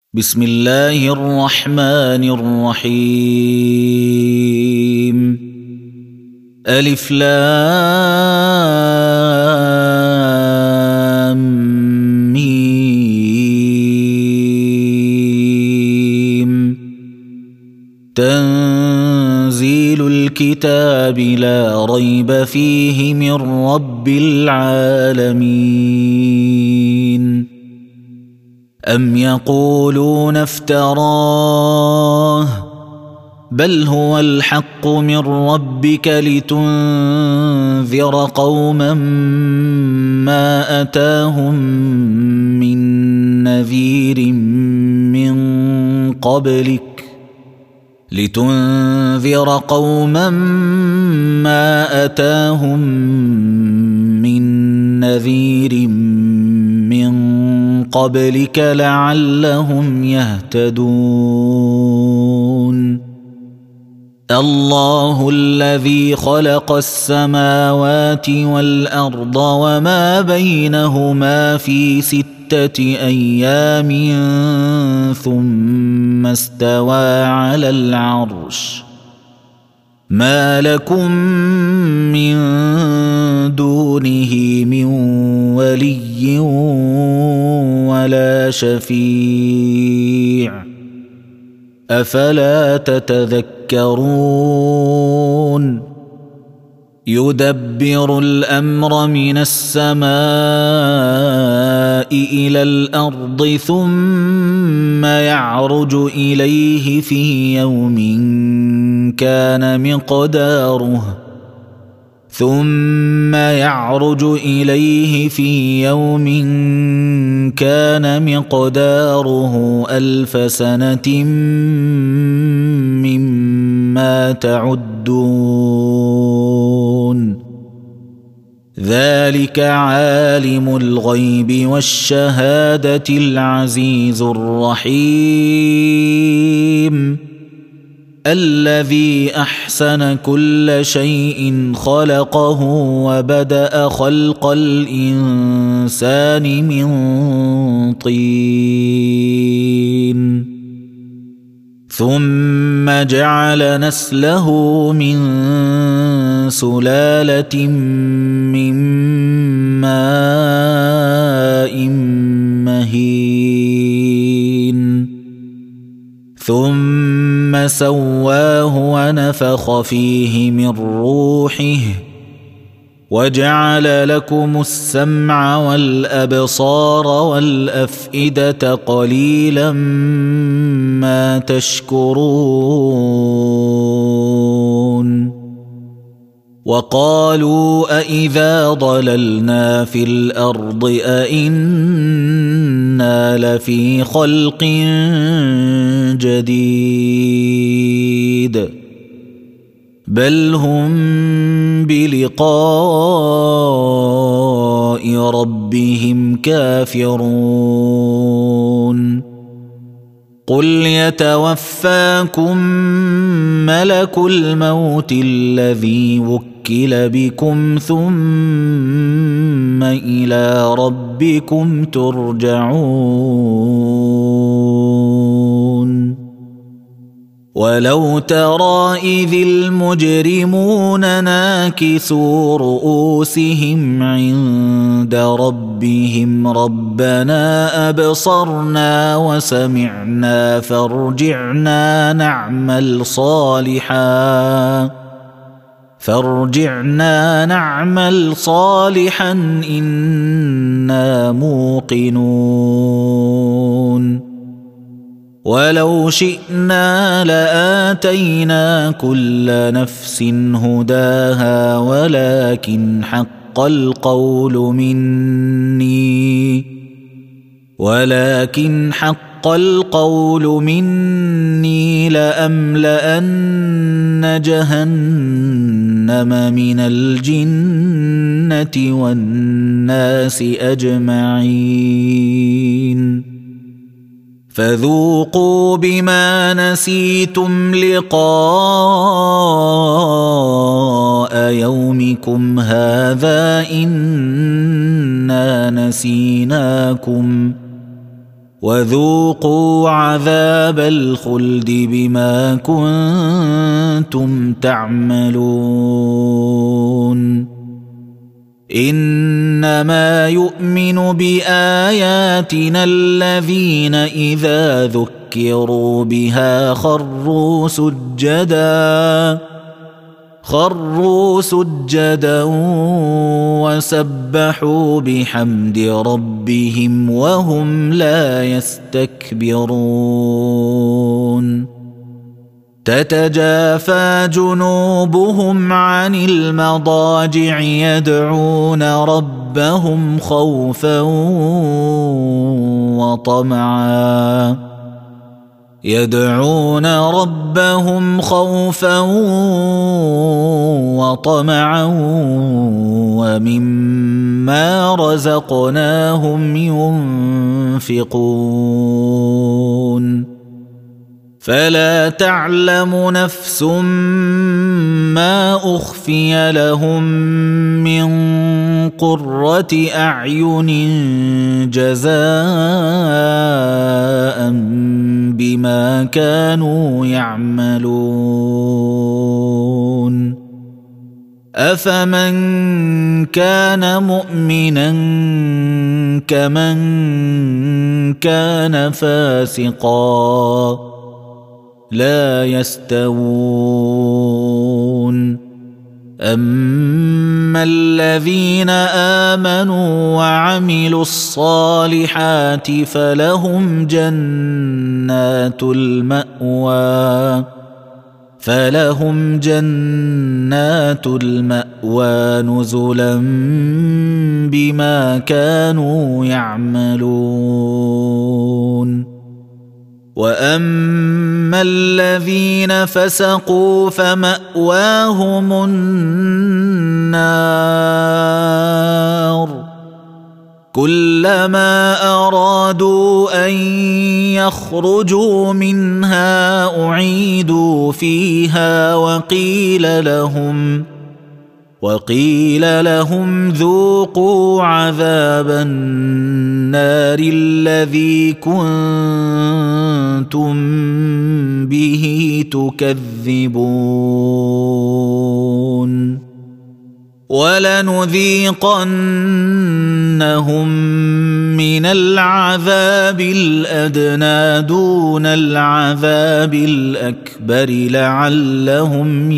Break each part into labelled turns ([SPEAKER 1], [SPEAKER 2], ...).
[SPEAKER 1] بسم الله الرحمن الرحيم ألف لام ميم تنزيل الكتاب لا ريب فيه من رب العالمين أم يقولون افتراه بل هو الحق من ربك لتنذر قوما ما أتاهم من نذير من قبلك لعلهم يهتدون الله الذي خلق السماوات والأرض وما بينهما في 6 أيام ثم استوى على العرش ما لكم من دونه من ولي ولا شفيع أفلا تتذكرون يدبر الأمر من السماء إلى الأرض ثم يعرج إليه في يوم كان مقداره 1000 سنة مما تعدون ذلك عالم الغيب والشهادة العزيز الرحيم الذي أحسن كل شيء خلقه وبدأ خلق الإنسان من طين ثم جعل نسله من سلالة من ماء مهين ثم سواه ونفخ فيه من روحه وجعل لكم السمع والأبصار والأفئدة قليلا ما تشكرون وقالوا أإذا ضللنا في الأرض أإنا لفي خلق جديد بل هم بلقاء ربهم كافرون قل يتوفاكم ملك الموت الذي وكل بكم ثم إلى ربكم ترجعون ولو ترى إذ المجرمون ناكسوا رؤوسهم عند ربهم ربنا أبصرنا وسمعنا فارجعنا نعمل صالحا إنا موقنون ولو شئنا لآتينا كل نفس هداها ولكن حق القول مني لأملأن جهنم من الجنة والناس أجمعين فذوقوا بما نسيتم لقاء يومكم هذا إنا نسيناكم وذوقوا عذاب الخلد بما كنتم تعملون إنما يؤمن بآياتنا الذين إذا ذكروا بها خروا سجدا وسبحوا بحمد ربهم وهم لا يستكبرون تتجافى جنوبهم عن المضاجع يدعون ربهم خوفا وطمعا ومما رزقناهم ينفقون فلا تعلم نفس ما أخفي لهم من قرة أعين جزاء بما كانوا يعملون أفمن كان مؤمنا كمن كان فاسقا لا يستوون أما الذين آمنوا وعملوا الصالحات فلهم جنات المأوى نزلا بما كانوا يعملون وأما الذين فسقوا فمأواهم النار كلما أرادوا أن يخرجوا منها أعيدوا فيها وقيل لهم ذوقوا عذاب النار الذي كنتم به تكذبون ولنذيقنهم من العذاب الأدنى دون العذاب الأكبر لعلهم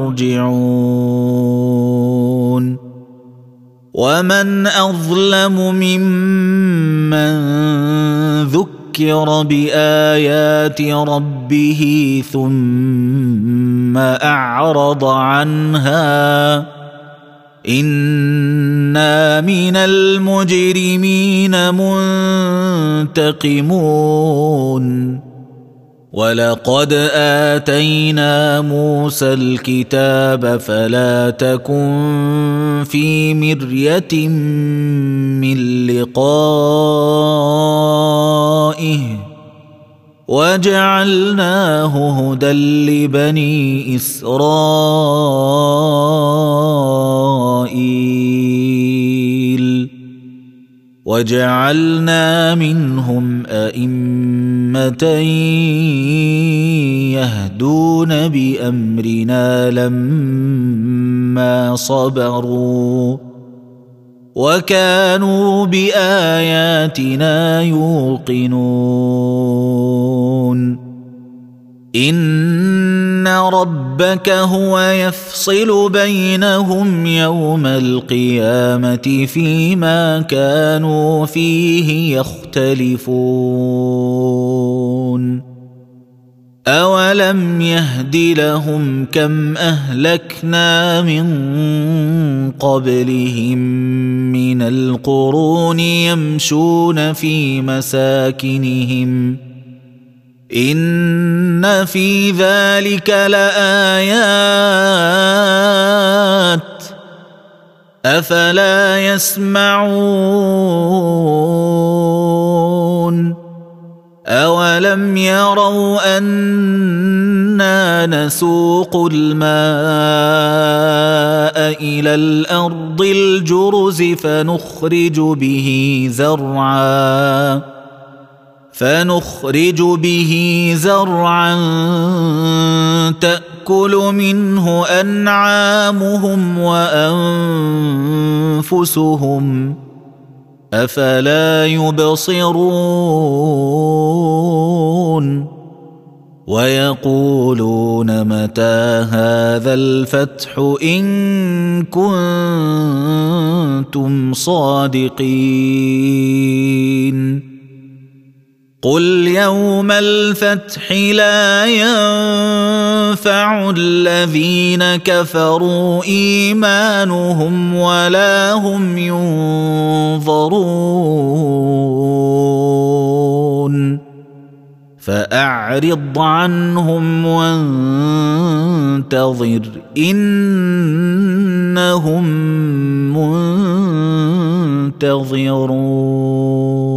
[SPEAKER 1] يرجعون ومن أظلم ممن ذكر بآيات ربه ثم أعرض عنها إنا من المجرمين منتقمون ولقد آتينا موسى الكتاب فلا تكن في مرية من لقائه وجعلناه هدى لبني إسرائيل وجعلنا منهم أئمة يهدون بأمرنا لما صبروا وكانوا بآياتنا يوقنون إن ربك هو يفصل بينهم يوم القيامة فيما كانوا فيه يختلفون أولم يهد لهم كم أهلكنا من قبلهم من القرون يمشون في مساكنهم إن في ذلك لآيات أفلا يسمعون أولم يروا أنا نسوق الماء إلى الأرض الجرز فنخرج به زرعا تأكل منه أنعامهم وأنفسهم أفلا يبصرون ويقولون متى هذا الفتح إن كنتم صادقين قل يوم الفتح لا ينفع الذين كفروا إيمانهم ولا هم ينظرون فأعرض عنهم وانتظر إنهم منتظرون